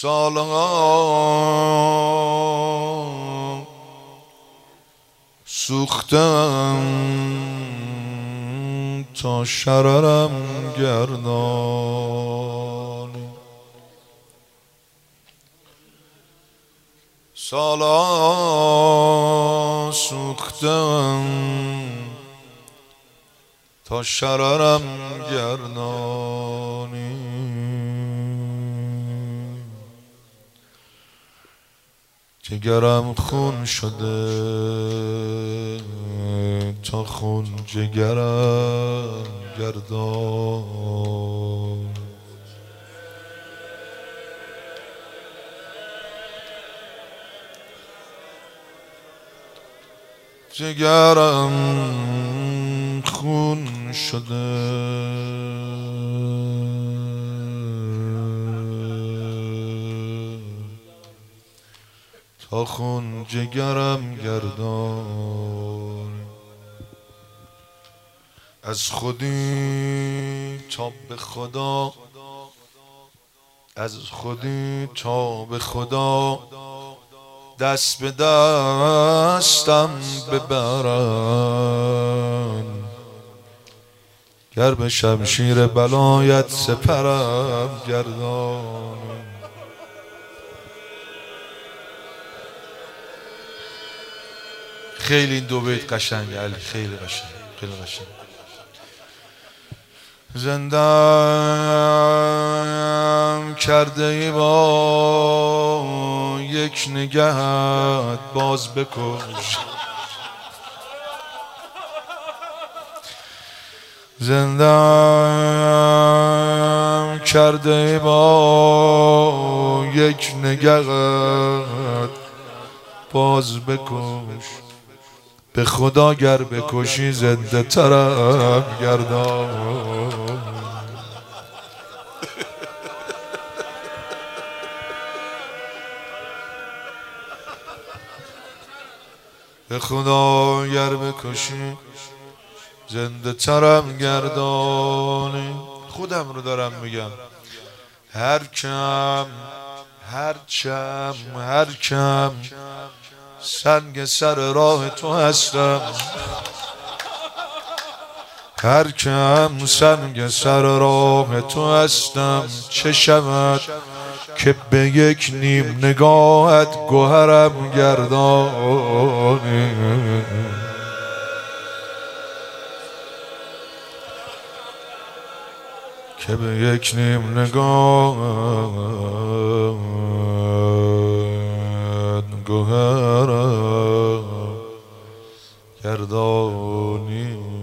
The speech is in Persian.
سالها سوختم تا شررم گردانی، سالها سوختم تا شررم گردانی، جگرم خون شده تا خون جگرم گردان، جگرم خون شده تا خون جگرم گردان، از خودی تا به خدا، از خودی تا به خدا دست به دستم ببرن، گر به شمشیر بلایت سپرم گردان. خیلی این دو بیت قشنگه علی، خیلی قشنگ، خیلی قشنگ. زندم کرده ای با یک نگهت باز بکش، زندم کرده ای با یک نگهت باز بکش، به خدا گر بکشی زنده ترم گردان. به خدا گر بکشی زنده ترم گردانی. خودم رو دارم میگم، هر کم سنگ سر راه تو هستم، هر کم سنگ سر راه تو هستم، چه شود که به یک نیم نگاهت گوهرم گردانی، که به یک نیم نگاهت گوهرم گردانی.